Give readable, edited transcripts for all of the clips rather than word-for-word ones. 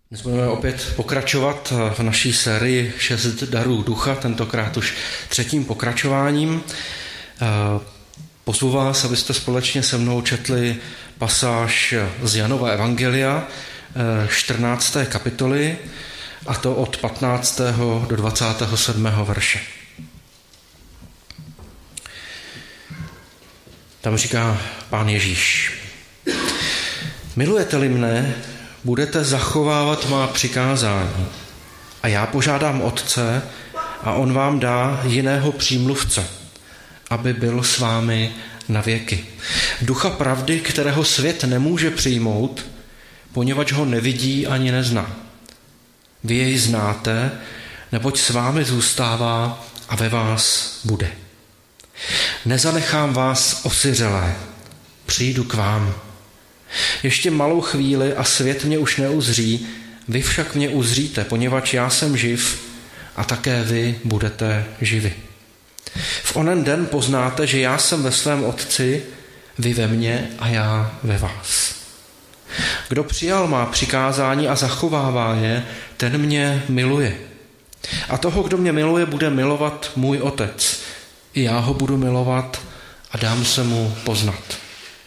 Dnes budeme opět pokračovat v naší sérii 6 darů ducha, tentokrát už 3. pokračováním. Pozvu vás, abyste společně se mnou četli pasáž z Janova evangelia 14. kapitoly, a to od 15. do 27. verše. Tam říká Pán Ježíš: Milujete-li mne, budete zachovávat má přikázání. A já požádám Otce, a on vám dá jiného přímluvce, aby byl s vámi na věky. Ducha pravdy, kterého svět nemůže přijmout, poněvadž ho nevidí ani nezná. Vy jej znáte, neboť s vámi zůstává a ve vás bude. Nezanechám vás osiřelé, přijdu k vám. Ještě malou chvíli a svět mě už neuzří, vy však mě uzříte, poněvadž já jsem živ a také vy budete živi. V onen den poznáte, že já jsem ve svém Otci, vy ve mně a já ve vás. Kdo přijal má přikázání a zachovává je, ten mě miluje. A toho, kdo mě miluje, bude milovat můj Otec. I já ho budu milovat a dám se mu poznat.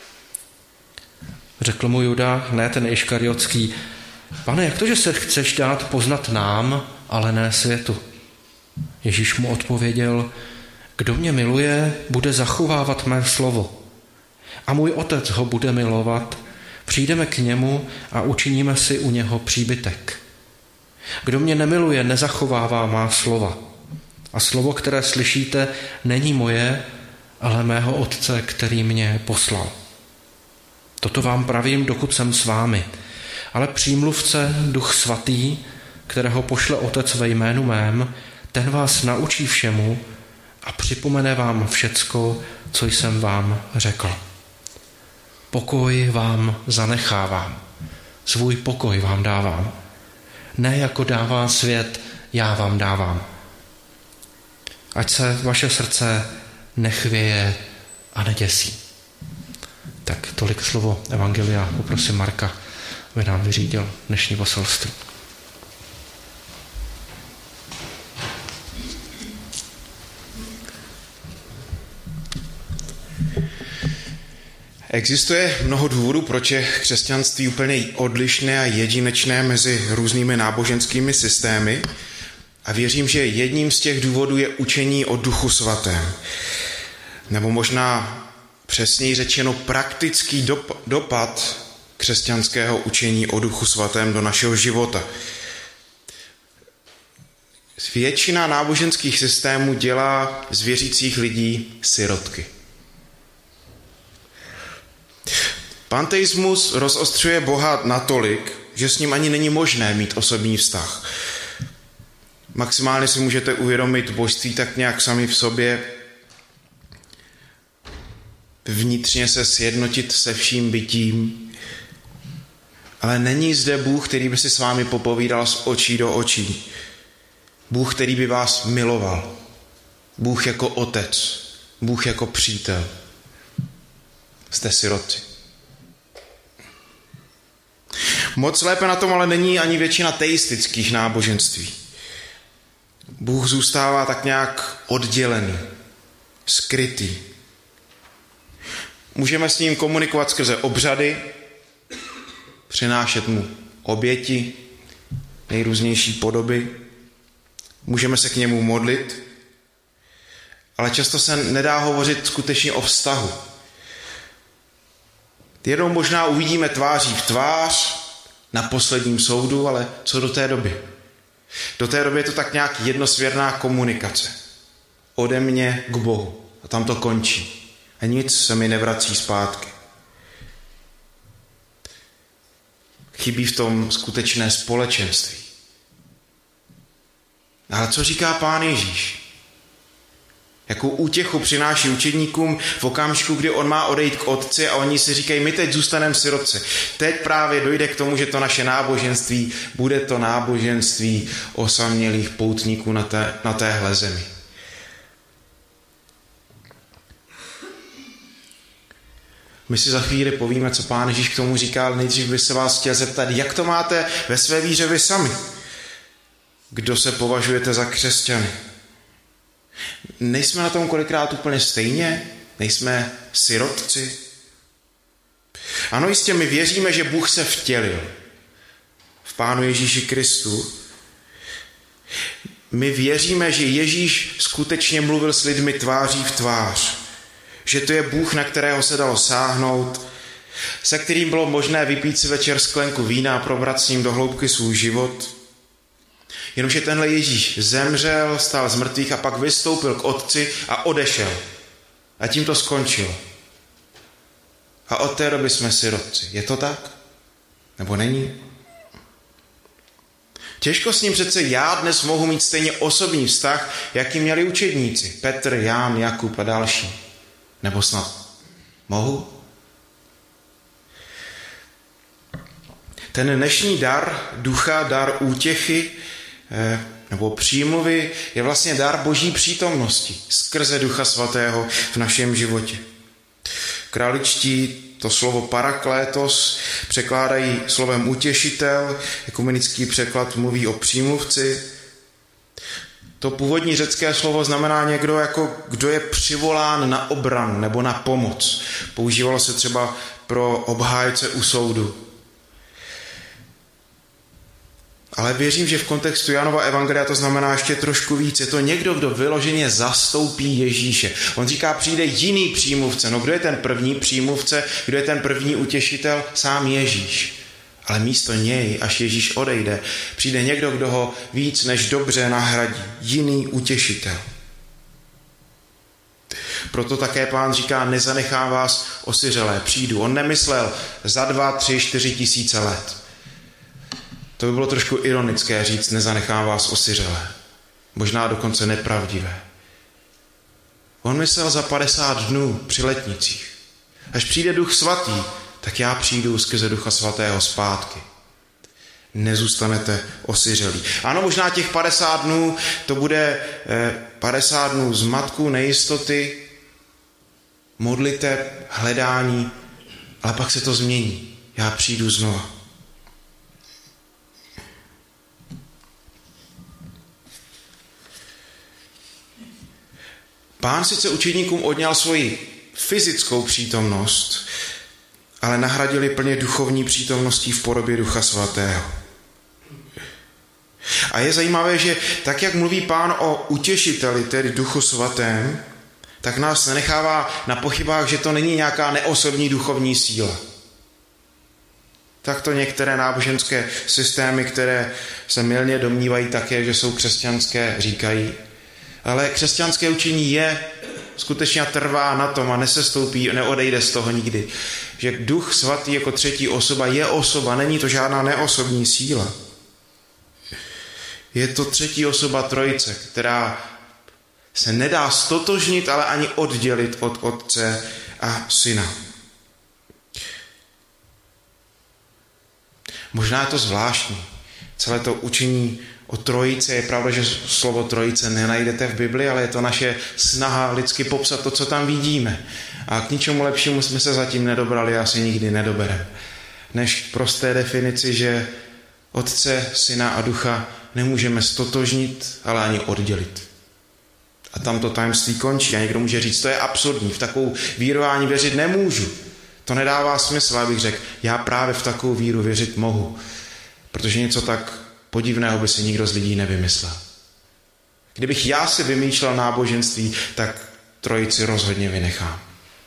Řekl mu Juda, ne ten Iškariotský: Pane, jak to, že se chceš dát poznat nám, ale ne světu? Ježíš mu odpověděl: Kdo mě miluje, bude zachovávat mé slovo. A můj Otec ho bude milovat, přijdeme k němu a učiníme si u něho příbytek. Kdo mě nemiluje, nezachovává má slova. A slovo, které slyšíte, není moje, ale mého Otce, který mě poslal. Toto vám pravím, dokud jsem s vámi. Ale přímluvce, Duch Svatý, kterého pošle Otec ve jménu mém, ten vás naučí všemu a připomene vám všecko, co jsem vám řekl. Pokoj vám zanechávám, svůj pokoj vám dávám. Ne jako dává svět, já vám dávám. Ať se vaše srdce nechvěje a neděsí. Tak tolik slovo evangelia. Poprosím Marka, aby nám vyřídil dnešní poselství. Existuje mnoho důvodů, proč je křesťanství úplně odlišné a jedinečné mezi různými náboženskými systémy. A věřím, že jedním z těch důvodů je učení o Duchu Svatém. Nebo možná přesněji řečeno praktický dopad křesťanského učení o Duchu Svatém do našeho života. Většina náboženských systémů dělá z věřících lidí sirotky. Panteismus rozostřuje Boha natolik, že s ním ani není možné mít osobní vztah. Maximálně si můžete uvědomit božství tak nějak sami v sobě, vnitřně se sjednotit se vším bytím, ale není zde Bůh, který by si s vámi popovídal z očí do očí. Bůh, který by vás miloval. Bůh jako otec. Bůh jako přítel. Jste sirotci. Moc lépe na tom ale není ani většina teistických náboženství. Bůh zůstává tak nějak oddělený, skrytý. Můžeme s ním komunikovat skrze obřady, přinášet mu oběti, nejrůznější podoby. Můžeme se k němu modlit, ale často se nedá hovořit skutečně o vztahu. Jednou možná uvidíme tváří v tvář na posledním soudu, ale co do té doby? Do té doby je to tak nějak jednosměrná komunikace. Ode mě k Bohu. A tam to končí. A nic se mi nevrací zpátky. Chybí v tom skutečné společenství. Ale co říká Pán Ježíš? Jakou útěchu přináší učedníkům v okamžiku, kdy on má odejít k Otci a oni si říkají, my teď zůstaneme sirotci. Teď právě dojde k tomu, že to naše náboženství bude to náboženství osamělých poutníků na téhle zemi. My si za chvíli povíme, co Pán Ježíš k tomu říká, ale nejdřív by se vás chtěl zeptat, jak to máte ve své víře vy sami? Kdo se považujete za křesťany? Nejsme na tom kolikrát úplně stejně? Nejsme sirotci? Ano, jistě, my věříme, že Bůh se vtělil v Pánu Ježíši Kristu. My věříme, že Ježíš skutečně mluvil s lidmi tváří v tvář. Že to je Bůh, na kterého se dalo sáhnout, se kterým bylo možné vypít si večer sklenku vína a probrat s ním do hloubky svůj život. Jenomže tenhle Ježíš zemřel, stál z mrtvých a pak vystoupil k Otci a odešel. A tím to skončilo. A od té doby jsme sirotci. Je to tak? Nebo není? Těžko s ním přece já dnes mohu mít stejně osobní vztah, jaký měli učedníci. Petr, Jan, Jakub a další. Nebo snad mohu? Ten dnešní dar ducha, dar útěchy nebo přímluvy je vlastně dar Boží přítomnosti skrze Ducha Svatého v našem životě. Králičtí to slovo paraklétos překládají slovem utěšitel, ekumenický překlad mluví o přímluvci. To původní řecké slovo znamená někdo, kdo je přivolán na obranu nebo na pomoc. Používalo se třeba pro obhájce u soudu. Ale věřím, že v kontextu Janova evangelia to znamená ještě trošku víc. Je to někdo, kdo vyloženě zastoupí Ježíše. On říká, přijde jiný přímluvce. No kdo je ten první přímluvce? Kdo je ten první utěšitel? Sám Ježíš. Ale místo něj, až Ježíš odejde, přijde někdo, kdo ho víc než dobře nahradí. Jiný utěšitel. Proto také Pán říká, nezanechám vás osiřelé, přijdu. On nemyslel za 2, 3, 4 tisíce let. To by bylo trošku ironické říct, nezanechám vás osiřelé. Možná dokonce nepravdivé. On myslel za 50 dnů při letnicích. Až přijde Duch Svatý, tak já přijdu skrze Ducha Svatého zpátky. Nezůstanete osiřelí. Ano, možná těch 50 dnů, to bude 50 dnů zmatku, nejistoty, modliteb, hledání, ale pak se to změní. Já přijdu znova. Pán sice učedníkům odňal svoji fyzickou přítomnost, ale nahradili plně duchovní přítomností v podobě Ducha Svatého. A je zajímavé, že tak, jak mluví Pán o utěšiteli, tedy Duchu Svatém, tak nás nenechává na pochybách, že to není nějaká neosobní duchovní síla. Tak to některé náboženské systémy, které se mylně domnívají také, že jsou křesťanské, říkají. Ale křesťanské učení je skutečně trvá na tom a nesestoupí, neodejde z toho nikdy. Že Duch Svatý jako třetí osoba je osoba, není to žádná neosobní síla. Je to třetí osoba Trojice, která se nedá stotožnit, ale ani oddělit od Otce a Syna. Možná je to zvláštní. Celé to učení o Trojice, je pravda, že slovo Trojice nenajdete v Bibli, ale je to naše snaha lidsky popsat to, co tam vidíme. A k ničemu lepšímu jsme se zatím nedobrali, asi nikdy nedobereme. Než prosté definici, že Otce, Syna a Ducha nemůžeme stotožnit, ale ani oddělit. A tam to tajemství končí. A někdo může říct, to je absurdní, v takovou víru ani věřit nemůžu. To nedává smysl, abych řekl, já právě v takovou víru věřit mohu. Protože něco tak podivného by si nikdo z lidí nevymyslel. Kdybych já si vymýšlel náboženství, tak Trojici rozhodně vynechám.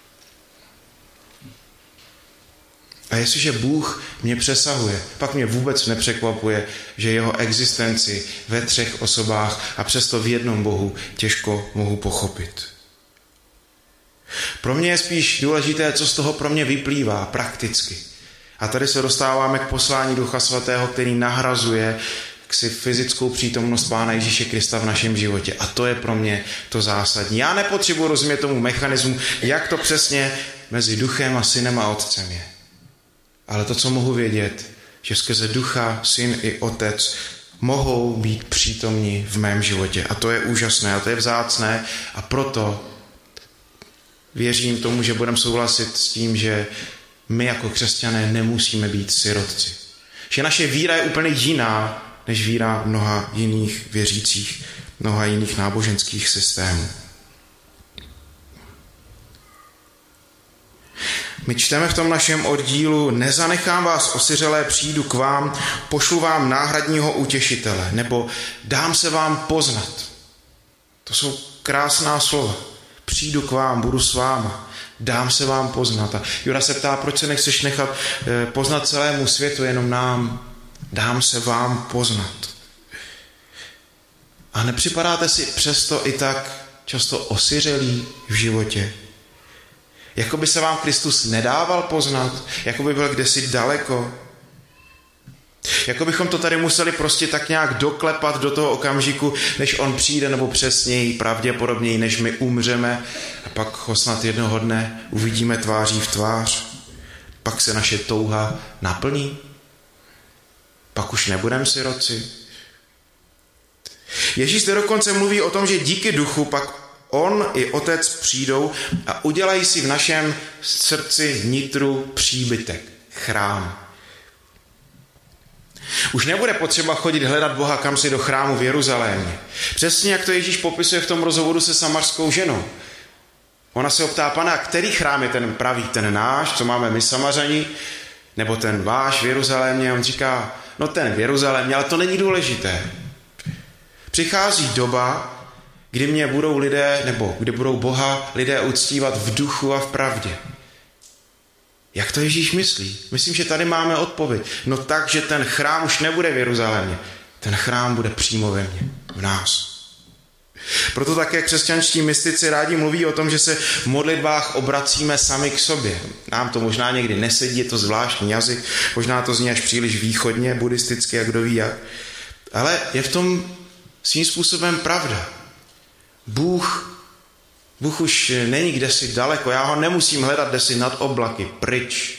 A jestliže Bůh mě přesahuje, pak mě vůbec nepřekvapuje, že jeho existenci ve 3 osobách a přesto v jednom Bohu těžko mohu pochopit. Pro mě je spíš důležité, co z toho pro mě vyplývá prakticky. A tady se dostáváme k poslání Ducha Svatého, který nahrazuje si fyzickou přítomnost Pána Ježíše Krista v našem životě. A to je pro mě to zásadní. Já nepotřebuji rozumět tomu mechanismu, jak to přesně mezi Duchem a Synem a Otcem je. Ale to, co mohu vědět, že skrze Ducha, Syn i Otec mohou být přítomní v mém životě. A to je úžasné, a to je vzácné. A proto Věřím tomu, že budeme souhlasit s tím, že my jako křesťané nemusíme být sirotci. Že naše víra je úplně jiná, než víra mnoha jiných věřících, mnoha jiných náboženských systémů. My čteme v tom našem oddílu: nezanechám vás osiřelé, přijdu k vám, pošlu vám náhradního utěšitele, nebo dám se vám poznat. To jsou krásná slova. Přijdu k vám, budu s váma, dám se vám poznat. A Juda se ptá, proč se nechceš nechat poznat celému světu, jenom nám. Dám se vám poznat. A nepřipadáte si přesto i tak často osiřelí v životě? Jako by se vám Kristus nedával poznat, jako by byl kdesi daleko. Jako bychom to tady museli prostě tak nějak doklepat do toho okamžiku, než on přijde, nebo přesněji, pravděpodobněji, než my umřeme a pak ho snad jednoho dne uvidíme tváří v tvář. Pak se naše touha naplní. Pak už nebudeme sirotci. Ježíš zde dokonce mluví o tom, že díky duchu pak on i otec přijdou a udělají si v našem srdci, vnitru příbytek, chrám. Už nebude potřeba chodit hledat Boha kam si do chrámu v Jeruzalémě. Přesně jak to Ježíš popisuje v tom rozhovoru se samařskou ženou. Ona se optá: Pane, a který chrám je ten pravý, ten náš, co máme my Samařani, nebo ten váš v Jeruzalémě? A on říká: no ten v Jeruzalémě, ale to není důležité. Přichází doba, kdy mě budou lidé, nebo kdy budou Boha lidé uctívat v duchu a v pravdě. Jak to Ježíš myslí? Myslím, že tady máme odpověď. No tak, že ten chrám už nebude v Jeruzalémě. Ten chrám bude přímo ve mně, v nás. Proto také křesťanští mystici rádi mluví o tom, že se v modlitbách obracíme sami k sobě. Nám to možná někdy nesedí, je to zvláštní jazyk, možná to zní až příliš východně, buddhisticky, jak kdo ví jak. Ale je v tom svým způsobem pravda. Bůh už není kdesi daleko, já ho nemusím hledat kdesi nad oblaky, pryč.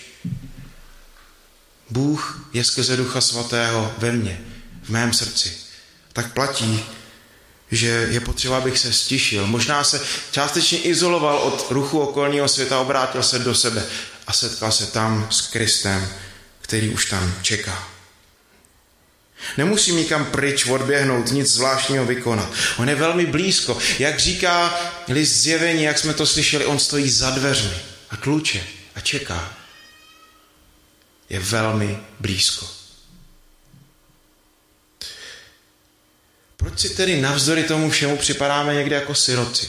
Bůh je skrze Ducha Svatého ve mně, v mém srdci. Tak platí, že je potřeba, abych se stišil. Možná se částečně izoloval od ruchu okolního světa, obrátil se do sebe a setkal se tam s Kristem, který už tam čeká. Nemusím nikam pryč odběhnout, nic zvláštního vykonat. On je velmi blízko. Jak říká list Zjevení, jak jsme to slyšeli, on stojí za dveřmi a tluče a čeká. Je velmi blízko. Proč si tedy navzdory tomu všemu připadáme někde jako sirotci?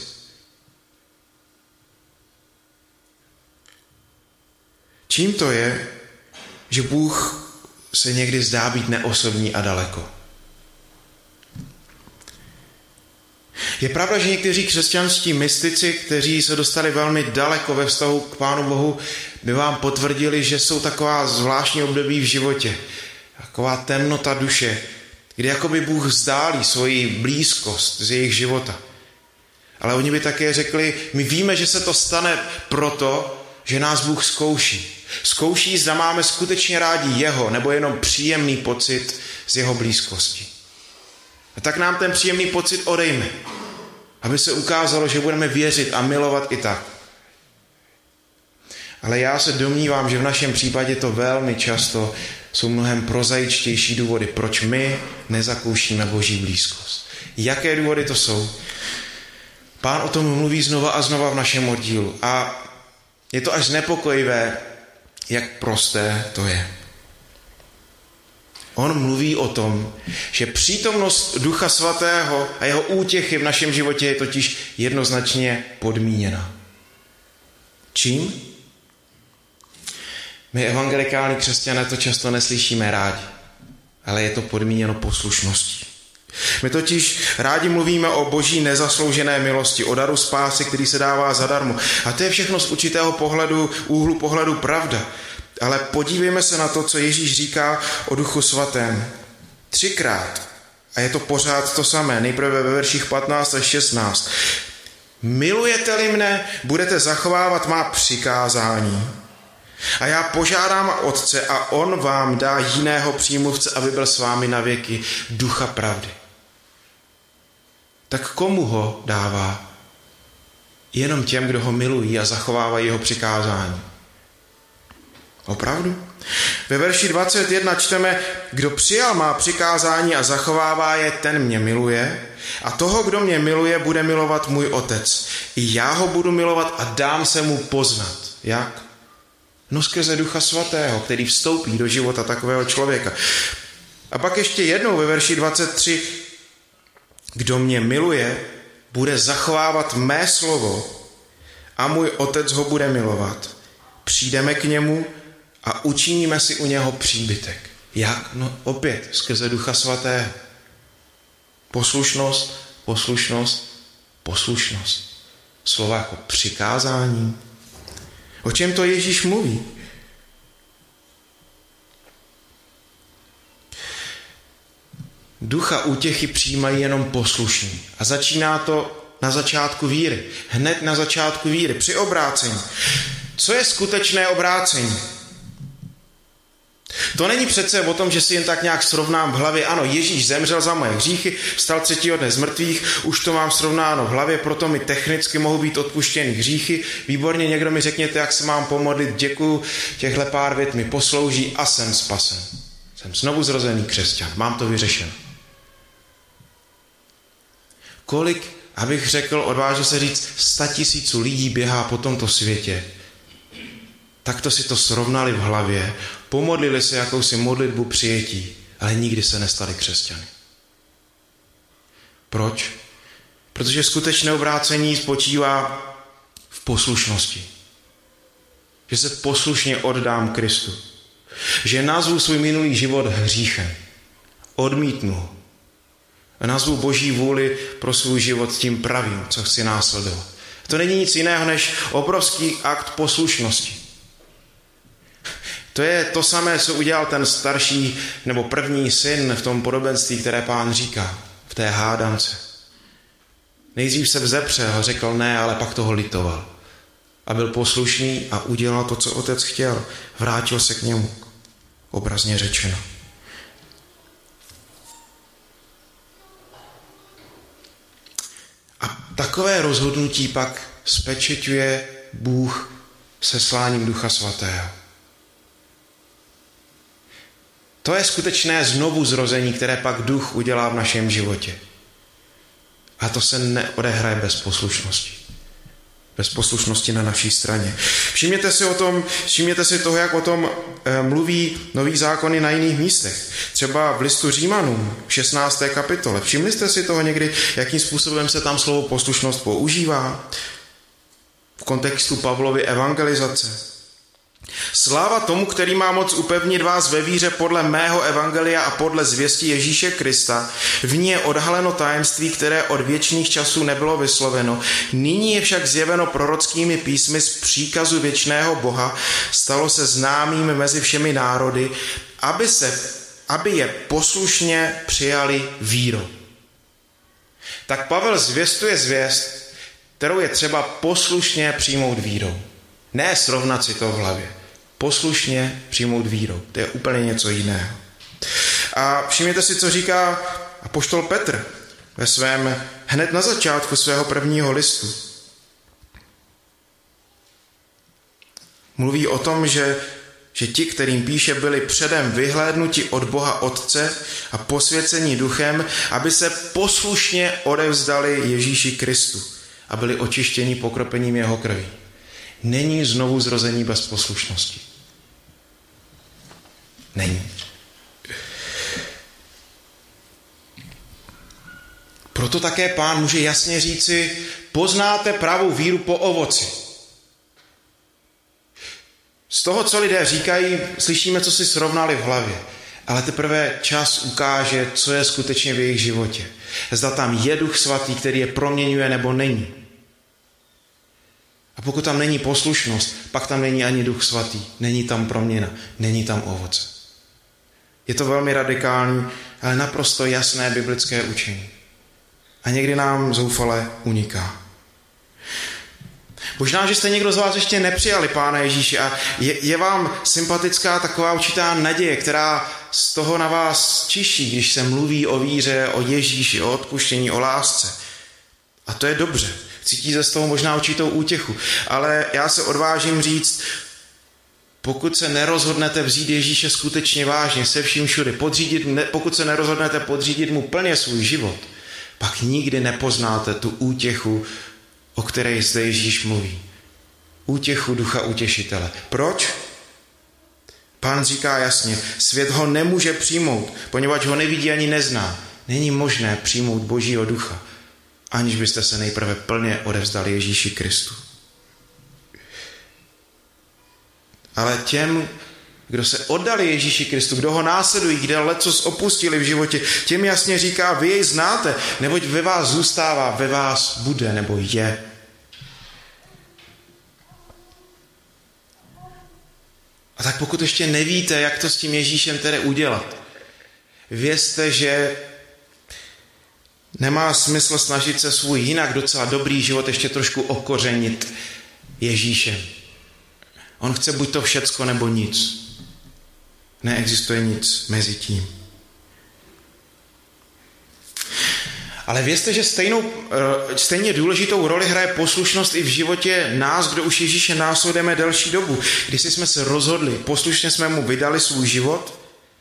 Čím to je, že Bůh se někdy zdá být neosobní a daleko? Je pravda, že někteří křesťanští mystici, kteří se dostali velmi daleko ve vztahu k Pánu Bohu, by vám potvrdili, že jsou taková zvláštní období v životě, taková temnota duše, kdy jakoby Bůh vzdálí svoji blízkost z jejich života. Ale oni by také řekli: my víme, že se to stane proto, že nás Bůh zkouší. Zkouší, zda máme skutečně rádi jeho, nebo jenom příjemný pocit z jeho blízkosti. A tak nám ten příjemný pocit odejme, aby se ukázalo, že budeme věřit a milovat i tak. Ale já se domnívám, že v našem případě to velmi často jsou mnohem prozaičtější důvody, proč my nezakoušíme Boží blízkost. Jaké důvody to jsou? Pán o tom mluví znova a znova v našem oddílu a je to až znepokojivé, jak prosté to je. On mluví o tom, že přítomnost Ducha Svatého a jeho útěchy v našem životě je totiž jednoznačně podmíněna. Čím? My evangelikální křesťané to často neslyšíme rádi, ale je to podmíněno poslušností. My totiž rádi mluvíme o Boží nezasloužené milosti, o daru spásy, který se dává zadarmo. A to je všechno z určitého úhlu pohledu pravda. Ale podívejme se na to, co Ježíš říká o Duchu Svatém. 3krát. A je to pořád to samé. Nejprve ve verších 15 až 16. Milujete-li mne, budete zachovávat má přikázání. A já požádám Otce a on vám dá jiného přímluvce, aby byl s vámi na věky, Ducha pravdy. Tak komu ho dává? jenom těm, kdo ho milují a zachovávají jeho přikázání. Opravdu? Ve verši 21 čteme, kdo přijal má přikázání a zachovává je, ten mě miluje a toho, kdo mě miluje, bude milovat můj otec. I já ho budu milovat a dám se mu poznat. Jak? No skrze Ducha Svatého, který vstoupí do života takového člověka. A pak ještě jednou ve verši 23, kdo mě miluje, bude zachovávat mé slovo a můj otec ho bude milovat. Přijdeme k němu a učiníme si u něho příbytek. Jak? No opět skrze Ducha Svatého. Poslušnost, poslušnost, poslušnost. Slova jako přikázání. O čem to Ježíš mluví? Ducha útěchy přijímají jenom poslušní. A začíná to na začátku víry. Hned na začátku víry, při obrácení. Co je skutečné obrácení? To není přece o tom, že si jen tak nějak srovnám v hlavě, ano, Ježíš zemřel za moje hříchy, vstal 3. dne z mrtvých, už to mám srovnáno v hlavě, proto mi technicky mohou být odpuštěny hříchy. Výborně, někdo mi řekněte, jak se mám pomodlit, děkuju, těchhle pár vět mi poslouží a jsem spasen. Jsem znovu zrozený křesťan, mám to vyřešeno. Kolik, abych řekl, odvážil se říct, 100 000 lidí běhá po tomto světě, takto si to srovnali v hlavě, pomodlili se jakousi modlitbu přijetí, ale nikdy se nestali křesťany. Proč? Protože skutečné obrácení spočívá v poslušnosti. Že se poslušně oddám Kristu. Že nazvu svůj minulý život hříchem. Odmítnu ho. A nazvu Boží vůli pro svůj život tím pravým, co chci následovat. To není nic jiného než obrovský akt poslušnosti. To je to samé, co udělal ten starší nebo první syn v tom podobenství, které Pán říká, v té hádance. Nejdřív se vzepřel, řekl ne, ale pak toho litoval. A byl poslušný a udělal to, co otec chtěl. Vrátil se k němu, obrazně řečeno. A takové rozhodnutí pak spečeťuje Bůh sesláním Ducha Svatého. To je skutečné znovuzrození, které pak Duch udělá v našem životě. A to se neodehraje bez poslušnosti. Bez poslušnosti na naší straně. Všimněte si toho, jak o tom mluví Nový zákon i na jiných místech. Třeba v listu Římanům, v 16. kapitole. Všimli jste si toho někdy, jakým způsobem se tam slovo poslušnost používá? V kontextu Pavlovy evangelizace. Sláva tomu, který má moc upevnit vás ve víře podle mého evangelia a podle zvěsti Ježíše Krista. V ní je odhaleno tajemství, které od věčných časů nebylo vysloveno. Nyní je však zjeveno prorockými písmy z příkazu věčného Boha. Stalo se známým mezi všemi národy, aby je poslušně přijali vírou. Tak Pavel zvěstuje zvěst, kterou je třeba poslušně přijmout vírou. Ne srovnat si to v hlavě. Poslušně přijmout vírou. To je úplně něco jiného. A všimněte si, co říká apoštol Petr ve svém hned na začátku svého prvního listu. Mluví o tom, že ti, kterým píše, byli předem vyhlédnuti od Boha Otce a posvěcení duchem, aby se poslušně odevzdali Ježíši Kristu a byli očištěni pokropením jeho krví. Není znovu zrození bez poslušnosti. Není. Proto také Pán může jasně říci, poznáte pravou víru po ovoci. Z toho, co lidé říkají, slyšíme, co si srovnali v hlavě. Ale teprve čas ukáže, co je skutečně v jejich životě. Zda tam je Duch Svatý, který je proměňuje, nebo není. A pokud tam není poslušnost, pak tam není ani Duch Svatý. Není tam proměna, není tam ovoce. Je to velmi radikální, ale naprosto jasné biblické učení. A někdy nám zoufale uniká. Možná, že jste někdo z vás ještě nepřijali Pána Ježíše a je vám sympatická taková určitá naděje, která z toho na vás čiší, když se mluví o víře, o Ježíši, o odpuštění, o lásce. A to je dobře. Cítíte z toho možná určitou útěchu. Ale já se odvážím říct, pokud se nerozhodnete vzít Ježíše skutečně vážně, se vším všude, pokud se nerozhodnete podřídit mu plně svůj život, pak nikdy nepoznáte tu útěchu, o které zde Ježíš mluví. Útěchu Ducha Utěšitele. Proč? Pán říká jasně, svět ho nemůže přijmout, poněvadž ho nevidí ani nezná. Není možné přijmout Božího Ducha, aniž byste se nejprve plně odevzdali Ježíši Kristu. Ale těm, kdo se oddali Ježíši Kristu, kdo ho následují, kde lecos opustili v životě, těm jasně říká, vy jej znáte, neboť ve vás zůstává, ve vás bude nebo je. A tak pokud ještě nevíte, jak to s tím Ježíšem tedy udělat, vězte, že nemá smysl snažit se svůj jinak docela dobrý život ještě trošku okořenit Ježíšem. On chce buď to všecko, nebo nic. Neexistuje nic mezi tím. Ale vězte, že stejně důležitou roli hraje poslušnost i v životě nás, kdo už Ježíše následujeme delší dobu. Když jsme se rozhodli, poslušně jsme mu vydali svůj život,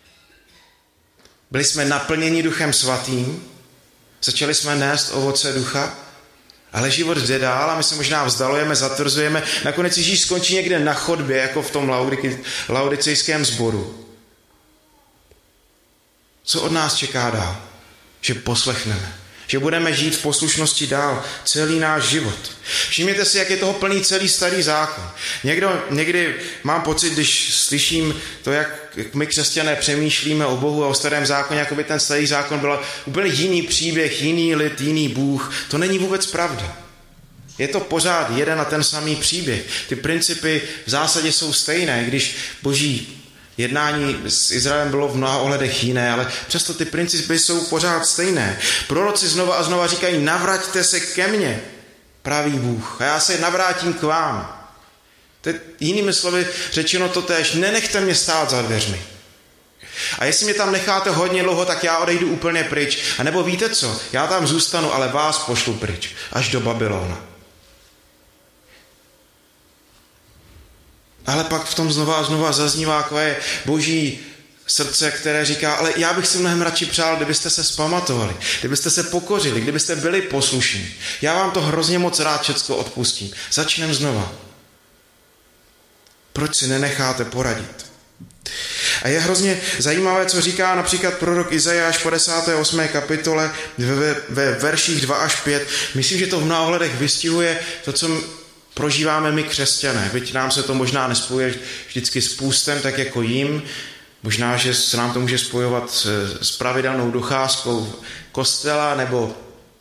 byli jsme naplněni Duchem Svatým, začali jsme nést ovoce ducha, ale život jde dál a my se možná vzdalujeme, zatvrzujeme. Nakonec Ježíš skončí někde na chodbě, jako v tom laodicejském sboru. Co od nás čeká dál? Že poslechneme. Že budeme žít v poslušnosti dál celý náš život. Všimněte si, jak je toho plný celý starý zákon. Někdy mám pocit, když slyším to, jak my křesťané přemýšlíme o Bohu a o starém zákoně, jako by ten starý zákon byl úplně jiný příběh, jiný lid, jiný Bůh. To není vůbec pravda. Je to pořád jeden a ten samý příběh. Ty principy v zásadě jsou stejné, když Boží jednání s Izraelem bylo v mnoha ohledech jiné, ale přesto ty principy jsou pořád stejné. Proroci znova a znova říkají, navraťte se ke mně, pravý Bůh, a já se navrátím k vám. Jinými slovy řečeno totéž, nenechte mě stát za dveřmi. A jestli mě tam necháte hodně dlouho, tak já odejdu úplně pryč. A nebo víte co, já tam zůstanu, ale vás pošlu pryč, až do Babylona. Ale pak v tom znova a znova zaznívá takové Boží srdce, které říká, ale já bych si mnohem radši přál, kdybyste se zpamatovali, kdybyste se pokořili, kdybyste byli poslušní. Já vám to hrozně moc rád všecko odpustím. Začneme znova. Proč si nenecháte poradit? A je hrozně zajímavé, co říká například prorok Izajáš v 58. kapitole ve verších 2 až 5. Myslím, že to v mnoha ohledech vystihuje to, co prožíváme my křesťané. Byť nám se to možná nespojuje vždycky s půstem, tak jako jim. Možná, že se nám to může spojovat s pravidelnou docházkou kostela nebo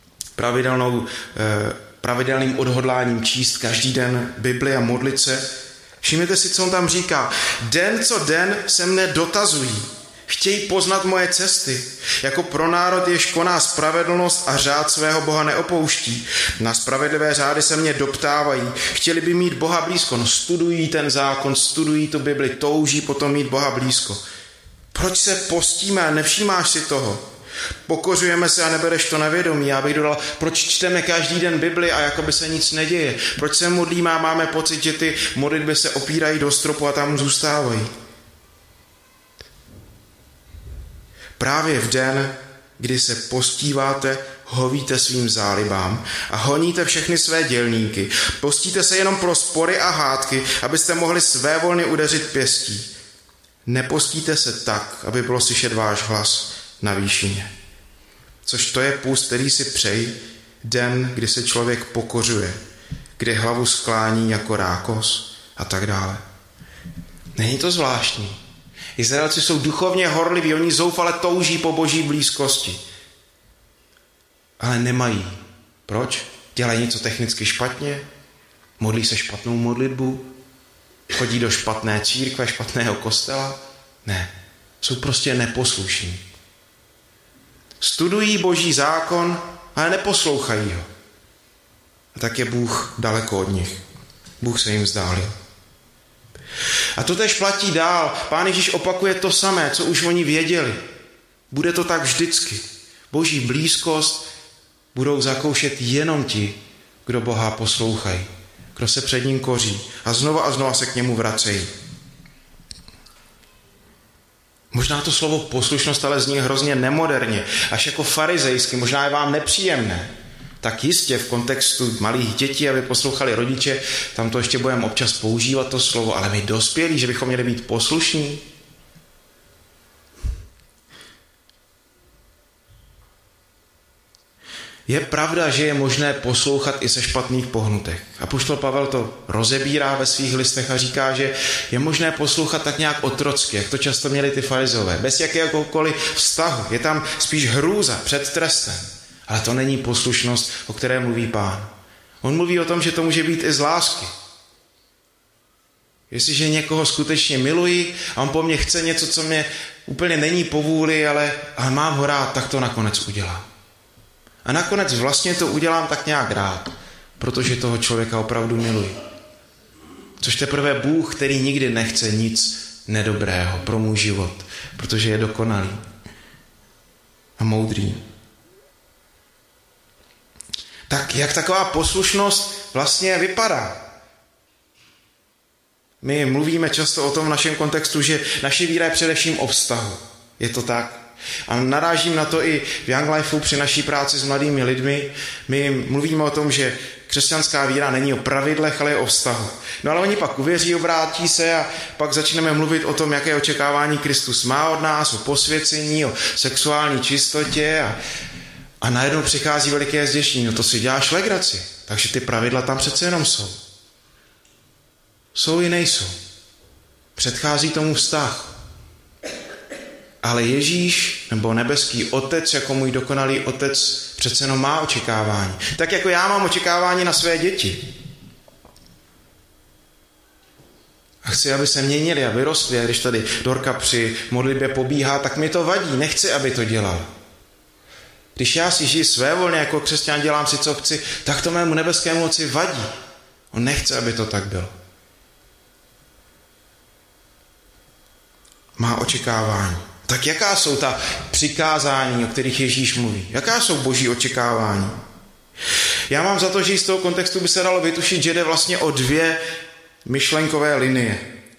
pravidelným odhodláním číst každý den Bibli a modlit se. Všimněte si, co on tam říká. Den co den se mne dotazují. Chtějí poznat moje cesty. Jako pro národ, jež koná spravedlnost a řád svého Boha neopouští. Na spravedlivé řády se mě doptávají. Chtěli by mít Boha blízko. No, studují ten zákon, studují tu Bibli, touží potom mít Boha blízko. Proč se postíme a nevšímáš si toho? Pokořujeme se a nebereš to na vědomí. Já bych dodal, proč čteme každý den Bibli a jakoby se nic neděje? Proč se modlíme a máme pocit, že ty modlitby se opírají do stropu a tam zůstávají? Právě v den, kdy se postíváte, hovíte svým zálibám a honíte všechny své dělníky. Postíte se jenom pro spory a hádky, abyste mohli svévolně udeřit pěstí. Nepostíte se tak, aby bylo slyšet váš hlas na výšině. Což to je půst, který si přeji, den, kdy se člověk pokořuje, kdy hlavu sklání jako rákos a tak dále. Není to zvláštní? Izraelci jsou duchovně horliví, oni zoufale touží po Boží blízkosti. Ale nemají. Proč? Dělají něco technicky špatně? Modlí se špatnou modlitbu? Chodí do špatné církve, špatného kostela? Ne. Jsou prostě neposlušní. Studují Boží zákon, ale neposlouchají ho. A tak je Bůh daleko od nich. Bůh se jim vzdálil. A to též platí dál. Pán Ježíš opakuje to samé, co už oni věděli. Bude to tak vždycky. Boží blízkost budou zakoušet jenom ti, kdo Boha poslouchají, kdo se před ním koří a znova se k němu vracejí. Možná to slovo poslušnost ale zní hrozně nemoderně, až jako farizejsky, možná je vám nepříjemné. Tak jistě v kontextu malých dětí, aby poslouchali rodiče, tam to ještě budeme občas používat to slovo, ale my dospělí, že bychom měli být poslušní. Je pravda, že je možné poslouchat i se špatných pohnutek. Apoštol Pavel to rozebírá ve svých listech a říká, že je možné poslouchat tak nějak otrocky, jak to často měli ty farizové, bez jakéhokoliv vztahu. Je tam spíš hrůza před trestem. Ale to není poslušnost, o které mluví Pán. On mluví o tom, že to může být i z lásky. Jestliže někoho skutečně miluji a on po mně chce něco, co mě úplně není po vůli, ale mám ho rád, tak to nakonec udělám. A nakonec vlastně to udělám tak nějak rád, protože toho člověka opravdu miluji. Což teprve Bůh, který nikdy nechce nic nedobrého pro můj život, protože je dokonalý a moudrý. Tak jak taková poslušnost vlastně vypadá? My mluvíme často o tom v našem kontextu, že naše víra je především o vztahu. Je to tak? A narážím na to i v Young Lifeu při naší práci s mladými lidmi. My mluvíme o tom, že křesťanská víra není o pravidlech, ale je o vztahu. No ale oni pak uvěří, obrátí se a pak začneme mluvit o tom, jaké očekávání Kristus má od nás, o posvěcení, o sexuální čistotě a najednou přichází veliké zděšení. No to si děláš legraci. Takže ty pravidla tam přece jenom jsou. Jsou i nejsou. Předchází tomu vztah. Ale Ježíš, nebo nebeský Otec, jako můj dokonalý Otec, přece jenom má očekávání. Tak jako já mám očekávání na své děti. A chci, aby se měnili a vyrostli. A když tady Dorka při modlitbě pobíhá, tak mi to vadí. Nechci, aby to dělal. Když já si žiji svévolně jako křesťan, dělám si, co chci, tak to mému nebeskému Otci vadí. On nechce, aby to tak bylo. Má očekávání. Tak jaká jsou ta přikázání, o kterých Ježíš mluví? Jaká jsou boží očekávání? Já mám za to, že z toho kontextu by se dalo vytušit, že jde vlastně o dvě myšlenkové linie.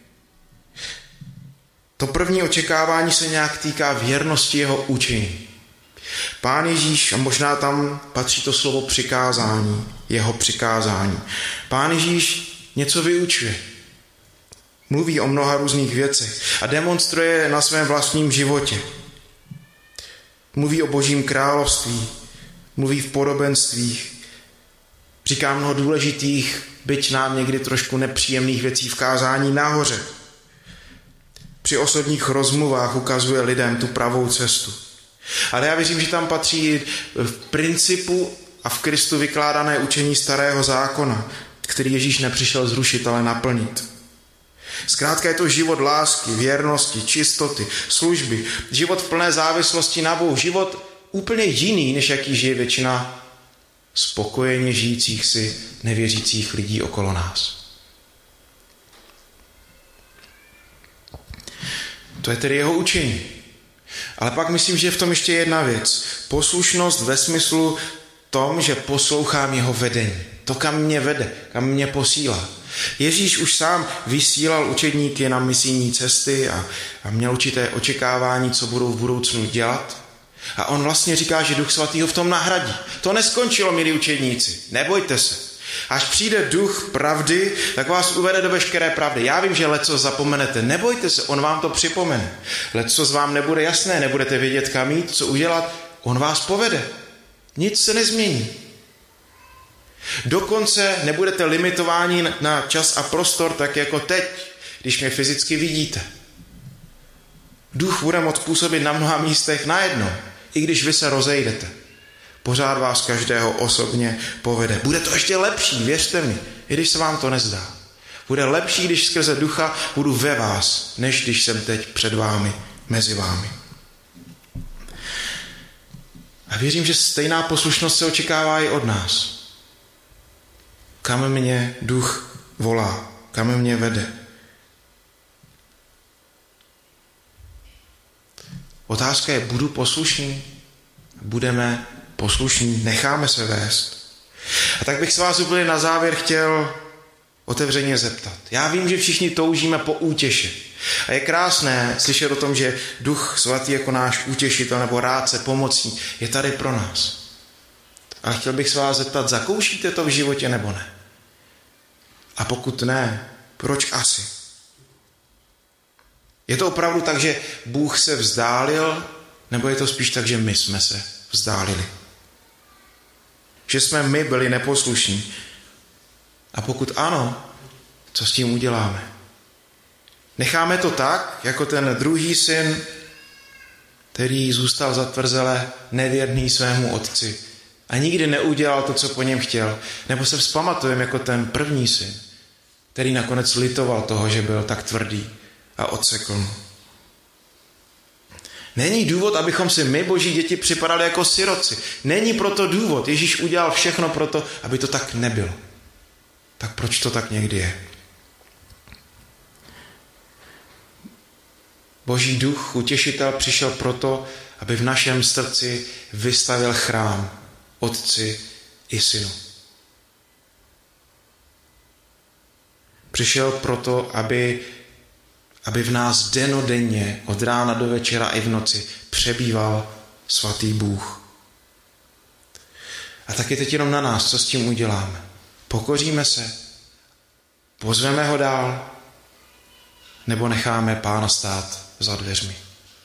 To první očekávání se nějak týká věrnosti jeho učení. Pán Ježíš, a možná tam patří to slovo přikázání, jeho přikázání. Pán Ježíš něco vyučuje. Mluví o mnoha různých věcech a demonstruje na svém vlastním životě. Mluví o Božím království, mluví v podobenstvích, říká mnoho důležitých, byť nám někdy trošku nepříjemných věcí v kázání nahoře. Při osobních rozmluvách ukazuje lidem tu pravou cestu. Ale já věřím, že tam patří v principu a v Kristu vykládané učení starého zákona, který Ježíš nepřišel zrušit, ale naplnit. Zkrátka je to život lásky, věrnosti, čistoty, služby, život v plné závislosti na Bohu, život úplně jiný, než jaký žije většina spokojeně žijících si nevěřících lidí okolo nás. To je tedy jeho učení. Ale pak myslím, že je v tom ještě jedna věc. Poslušnost ve smyslu tom, že poslouchám jeho vedení. To, kam mě vede, kam mě posílá. Ježíš už sám vysílal učedníky na misijní cesty a měl určité očekávání, co budou v budoucnu dělat. A on vlastně říká, že Duch Svatý ho v tom nahradí. To neskončilo, milí učedníci. Nebojte se. Až přijde Duch pravdy, tak vás uvede do veškeré pravdy. Já vím, že lecos zapomenete. Nebojte se, on vám to připomene. Lecos vám nebude jasné, nebudete vědět, kam jít, co udělat. On vás povede. Nic se nezmění. Dokonce nebudete limitováni na čas a prostor, tak jako teď, když mě fyzicky vidíte. Duch bude moct působit na mnoha místech najednou, i když vy se rozejdete. Pořád vás každého osobně povede. Bude to ještě lepší, věřte mi, i když se vám to nezdá. Bude lepší, když skrze Ducha budu ve vás, než když jsem teď před vámi, mezi vámi. A věřím, že stejná poslušnost se očekává i od nás. Kam mě Duch volá, kam mě vede. Otázka je, budu poslušný? Budeme poslušní, necháme se vést. A tak bych se vás úplně na závěr chtěl otevřeně zeptat. Já vím, že všichni toužíme po útěše. A je krásné slyšet o tom, že Duch Svatý jako náš útěšitel nebo rádce, pomocník je tady pro nás. Ale chtěl bych se vás zeptat, zakoušíte to v životě nebo ne? A pokud ne, proč asi? Je to opravdu tak, že Bůh se vzdálil, nebo je to spíš tak, že my jsme se vzdálili? Že jsme my byli neposlušní? A pokud ano, co s tím uděláme? Necháme to tak, jako ten druhý syn, který zůstal zatvrzele nevěrný svému otci a nikdy neudělal to, co po něm chtěl? Nebo se vzpamatujeme jako ten první syn, který nakonec litoval toho, že byl tak tvrdý a odsekl? Není důvod, abychom si my, boží děti, připadali jako siroci. Není proto důvod. Ježíš udělal všechno proto, aby to tak nebylo. Tak proč to tak někdy je? Boží duch, utěšitel, přišel proto, aby v našem srdci vystavil chrám Otci i Synu. Přišel proto, aby v nás dennodenně, od rána do večera i v noci, přebýval svatý Bůh. A tak je teď jenom na nás, co s tím uděláme. Pokoříme se, pozveme ho dál, nebo necháme Pána stát za dveřmi.